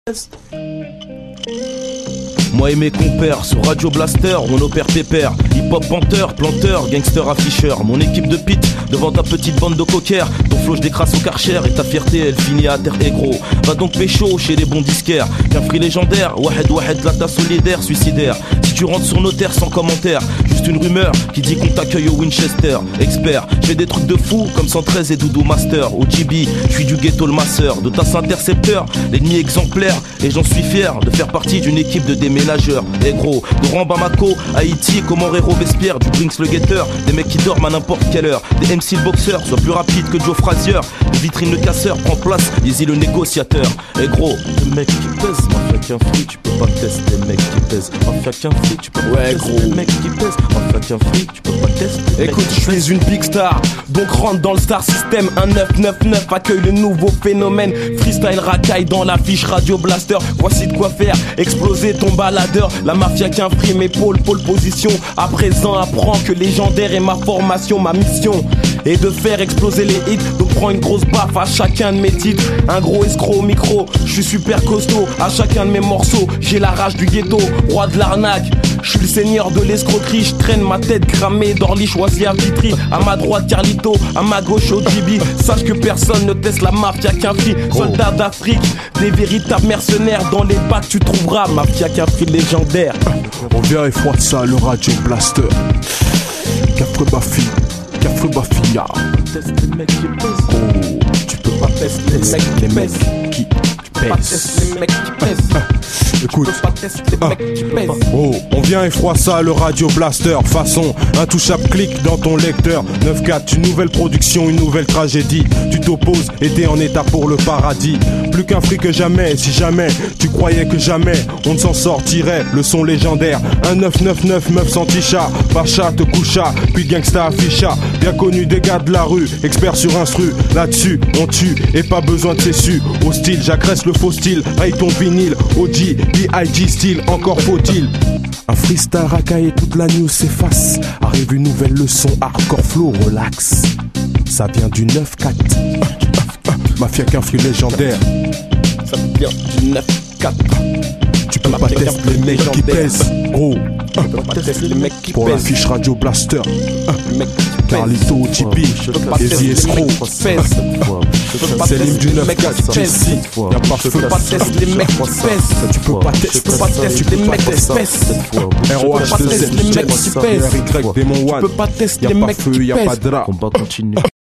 Moi et mes compères sur Radio Blaster, on opère pépère. Hip-hop planteur, gangster afficheur. Mon équipe de pit devant ta petite bande de coquères. Ton flow je décrasse au Karcher et ta fierté elle finit à terre et gros. Va donc pécho chez les bons disquaires. Qu'un free légendaire, Wahed la ta solidaire, suicidaire. Si tu rentres sur nos terres sans commentaire, juste une rumeur qui dit qu'on t'accueille au Winchester. Expert, je fais des trucs de fou comme 113 et Doudou Master. Au GB, je suis du ghetto le masseur. De tas intercepteur, l'ennemi exemplaire. Et j'en suis fier de faire partie d'une équipe de déménageurs. Et gros, de Rouen Bamako, Haïti, Comore Robespierre, du Brinks le guetteur, des mecs qui dorment à n'importe quelle heure, des MC le boxeur, soit plus rapide que Joe Frazier, des vitrines le casseur, prend place, Yeezy le négociateur. Et gros, le mec qui pèse, mafia qu'un fric, tu peux pas tester, les mecs qui pèsent, mafia qu'un fric, tu peux pas tester, gros, les mecs qui pèsent, mafia qu'un fric, tu peux pas tester. Écoute, je suis une big star, donc rentre dans le star system. Un 999 accueille le nouveau phénomène. Freestyle racaille dans l'affiche Radio Blaster. Voici de quoi faire exploser ton baladeur. La mafia qui imprime épaule, pole position. À présent, apprends que légendaire est ma formation, ma mission est de faire exploser les hits. Donc prends une grosse baffe à chacun de mes titres. Un gros escroc au micro, je suis super costaud. À chacun de mes morceaux, j'ai la rage du ghetto, roi de l'arnaque. Je suis le seigneur de l'escroquerie, je traîne ma tête cramée d'Orly, choisi à Vitry. À ma droite Carlito, à ma gauche OGB. Sache que personne ne teste la mafia qu'un free. Soldats d'Afrique, des véritables mercenaires. Dans les bacs tu trouveras mafia qu'un free légendaire. On vient et froide ça, le Radio Blaster. Cafre Bafi, Cafre Bafia. Teste les mecs qui pèsent. Oh, tu peux pas tester les mecs qui pèsent. Qui Pas tester les mecs qui pèsent. Écoute, Pas tester les mecs qui pèsent. oh, on vient et froid ça, le Radio Blaster. Façon, intouchable, clic dans ton lecteur. 9-4, une nouvelle production, une nouvelle tragédie. Tu t'opposes et t'es en état pour le paradis. Plus qu'un fric que jamais, si jamais tu croyais que jamais on ne s'en sortirait. Le son légendaire, un 999 meuf sans ticha. Pacha te coucha, puis gangsta afficha. Bien connu des gars de la rue, expert sur instru. Là-dessus, on tue et pas besoin de cessu. Au style, j'agresse le faux style. Raye ton vinyle, OG, B.I.G. style, encore faut-il. Un freestyle racaille et toute la news s'efface. Arrive une nouvelle leçon, hardcore flow, relax. Ça vient du 9-4. Mafia qu'un free légendaire. Ça vient du 9-4. Tu peux pas tester les mecs qui pèsent. Gros, Tu peux pas tester les mecs qui pour pèsent. l'affiche Radio Blaster. Les mecs qui pèsent. Carlito, JP, Easy Escroc. C'est l'hymne du 9-4, JC. Y'a pas feu. Tu peux pas tester les mecs qui pèsent. Tu peux pas tester. Tu peux pas tester les mecs qui pèsent. ROH2Z, les mecs qui pèsent. Y, Démon Tu One. peux pas tester Y'a les pas mecs feu, qui y'a pas pèsent. drap. Combat continue.